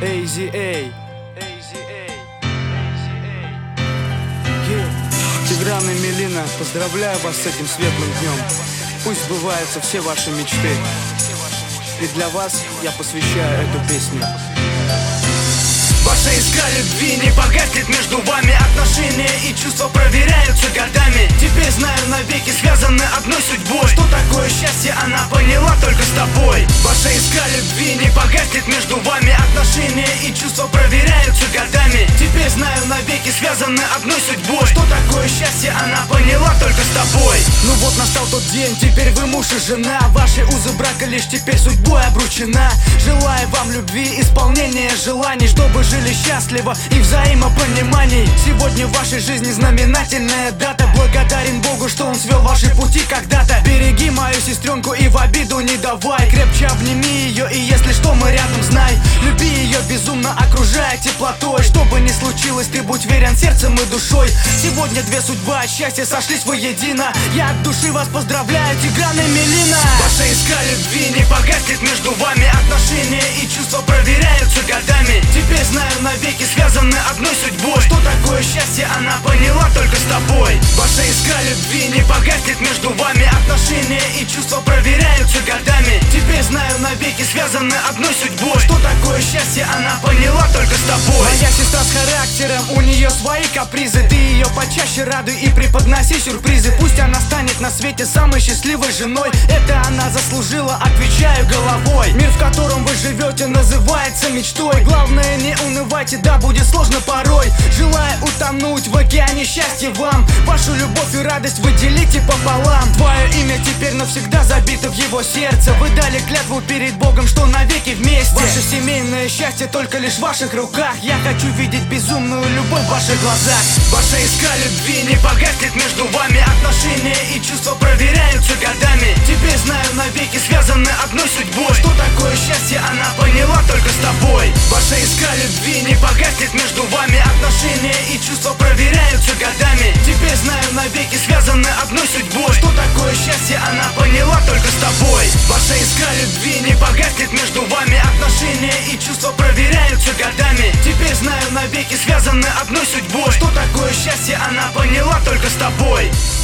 AZA. Тигран и Мелина, поздравляю вас с этим светлым днем. Пусть сбываются все ваши мечты. И для вас я посвящаю эту песню. Ваша искра любви не погаснет между вами. Отношения и чувства проверяются годами. Теперь знаю, навеки связаны одной судьбой. Что такое счастье, она поняла только с тобой. Ваша искра любви не погаснет между вами. Отношения и чувства проверяются годами. Теперь знаю, навеки связаны одной судьбой. Что такое счастье, она поняла только с тобой. Ну вот настал тот день, теперь вы муж и жена. Ваши узы брака лишь теперь судьбой обручена. Желаю вам любви, исполнения желаний, чтобы жили счастливо и взаимопониманий. Сегодня в вашей жизни знаменательная дата. Благодарен Богу, что Он свел ваши пути когда-то. Береги мою сестренку и в обиду не давай. Крепче обними ее, и если что, мы рядом, знай. Люби ее безумно, окружая теплотой. Что бы ни случилось, ты будь верен сердцем и душой. Сегодня две судьбы от счастья сошлись воедино. Я от души вас поздравляю, Тигран и Мелина. Ваша искра любви не погаснет между вами. Отношения и чувства проверяются годами. Теперь знаю, навеки связаны одной судьбой. Что такое счастье, она поняла только с тобой. Ваша искра любви не погаснет между вами. Отношения и чувства проверяются годами. Теперь знаю, навеки связаны одной судьбой. Что такое счастье, она поняла только с тобой. Моя сестра с характером, у нее свои капризы. Ты ее почаще радуй и преподноси сюрпризы. Пусть она станет на свете самой счастливой женой. Это она заслужила, отвечаю головой. Мир, в котором вы живете, называется мечтой. Главное, не унывайте, да, будет сложно порой. Желаю утонуть в океане счастья вам. Вашу любовь и радость вы делите пополам. Твое имя теперь навсегда забито в его сердце. Вы дали клятву перед Богом, что навеки вместе. Ваше семейное счастье только лишь в ваших руках. Я хочу видеть безумную любовь в ваших глазах. Ваша искра любви не погаснет между вами. Отношения и чувства проверяются годами. Теперь знаю, навеки связаны одной судьбой. Что такое счастье, она поняла только с тобой. Ваша искра любви не погаснет между вами. Отношения и чувства проверяются годами. Теперь знаю, навеки связаны одной судьбой. Что такое счастье, она поняла только с тобой. Ваша искра любви не погаснет между вами. Отношения и чувства проверяются годами. Теперь знаю, навеки связаны одной судьбой. Что такое счастье, она поняла только с тобой.